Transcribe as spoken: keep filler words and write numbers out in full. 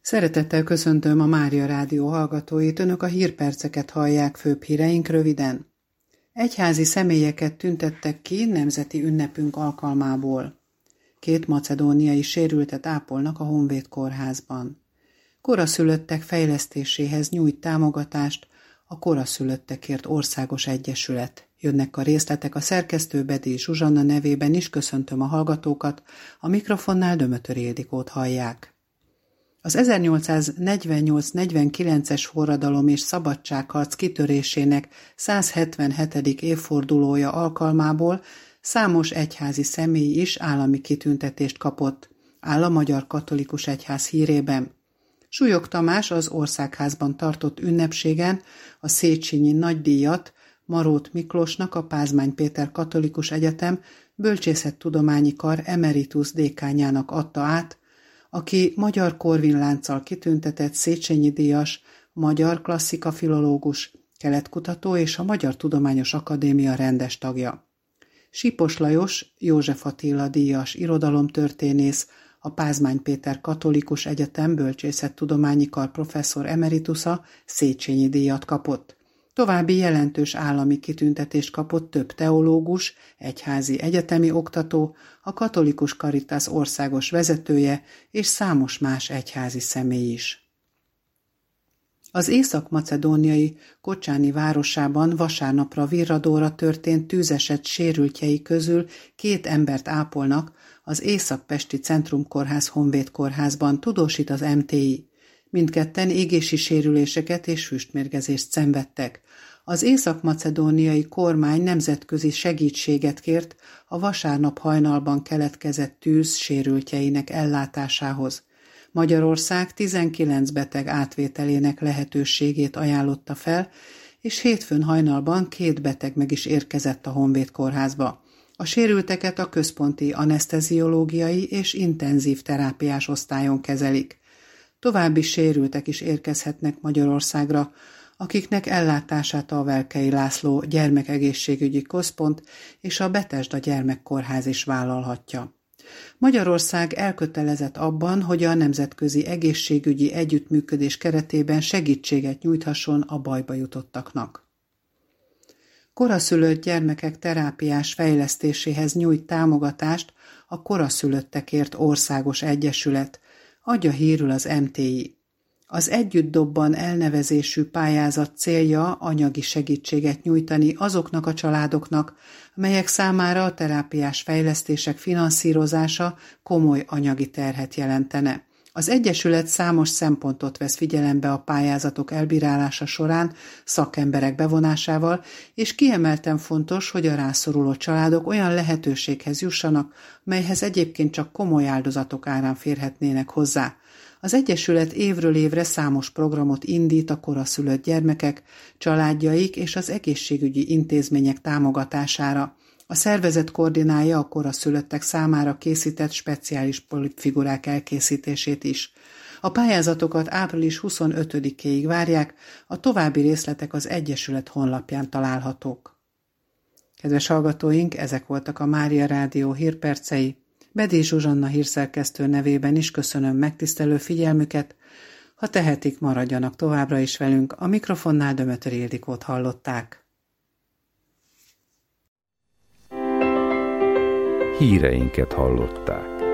Szeretettel köszöntöm a Mária Rádió hallgatóit, önök a hírperceket hallják, főbb híreink röviden. Egyházi személyeket tüntettek ki nemzeti ünnepünk alkalmából. Két macedóniai sérültet ápolnak a Honvéd kórházban. Koraszülöttek fejlesztéséhez nyújt támogatást a Koraszülöttekért Országos Egyesület. Jönnek a részletek, a szerkesztő Bedély Zsuzsanna nevében is köszöntöm a hallgatókat, a mikrofonnál Dömötör Ildikót hallják. Az ezernyolcszáznegyvennyolc-negyvenkilences forradalom és szabadságharc kitörésének száz hetvenhetedik évfordulója alkalmából számos egyházi személy is állami kitüntetést kapott, áll a Magyar Katolikus Egyház hírében. Súlyog Tamás az Országházban tartott ünnepségen a Széchenyi nagydíjat Marót Miklósnak, a Pázmány Péter Katolikus Egyetem Bölcsészettudományi Kar emeritus dékánjának adta át, aki magyar Corvin-lánccal kitüntetett Széchenyi díjas, magyar klasszika-filológus, keletkutató és a Magyar Tudományos Akadémia rendes tagja. Sipos Lajos, József Attila díjas irodalomtörténész, a Pázmány Péter Katolikus Egyetem Bölcsészettudományi Kar professzor emeritusa Széchenyi díjat kapott. További jelentős állami kitüntetést kapott több teológus, egyházi egyetemi oktató, a Katolikus Caritas országos vezetője és számos más egyházi személy is. Az észak-macedóniai Kocsáni városában vasárnapra virradóra történt tűzeset sérültjei közül két embert ápolnak az Észak-Pesti Centrumkórház Honvéd kórházban, tudósít az em té i. Mindketten égési sérüléseket és füstmérgezést szenvedtek. Az észak-macedóniai kormány nemzetközi segítséget kért a vasárnap hajnalban keletkezett tűz sérültjeinek ellátásához. Magyarország tizenkilenc beteg átvételének lehetőségét ajánlotta fel, és hétfőn hajnalban két beteg meg is érkezett a Honvéd kórházba. A sérülteket a központi aneszteziológiai és intenzív terápiás osztályon kezelik. További sérültek is érkezhetnek Magyarországra, akiknek ellátását a Velkei László Gyermekegészségügyi Központ és a Betesda Gyermekkórház is vállalhatja. Magyarország elkötelezett abban, hogy a nemzetközi egészségügyi együttműködés keretében segítséget nyújthasson a bajba jutottaknak. Koraszülött gyermekek terápiás fejlesztéséhez nyújt támogatást a Koraszülöttekért Országos Egyesület, adja hírül az em té i. Az Együtt Dobban elnevezésű pályázat célja anyagi segítséget nyújtani azoknak a családoknak, melyek számára a terápiás fejlesztések finanszírozása komoly anyagi terhet jelentene. Az Egyesület számos szempontot vesz figyelembe a pályázatok elbírálása során szakemberek bevonásával, és kiemelten fontos, hogy a rászoruló családok olyan lehetőséghez jussanak, melyhez egyébként csak komoly áldozatok árán férhetnének hozzá. Az Egyesület évről évre számos programot indít a koraszülött gyermekek, családjaik és az egészségügyi intézmények támogatására. A szervezet koordinálja a koraszülöttek számára készített speciális polipfigurák elkészítését is. A pályázatokat április huszonötödikéig várják, a további részletek az Egyesület honlapján találhatók. Kedves hallgatóink, ezek voltak a Mária Rádió hírpercei. Bedély Zsuzsanna hírszerkesztő nevében is köszönöm megtisztelő figyelmüket. Ha tehetik, maradjanak továbbra is velünk, a mikrofonnál Dömötör Ildikót hallották. Híreinket hallották.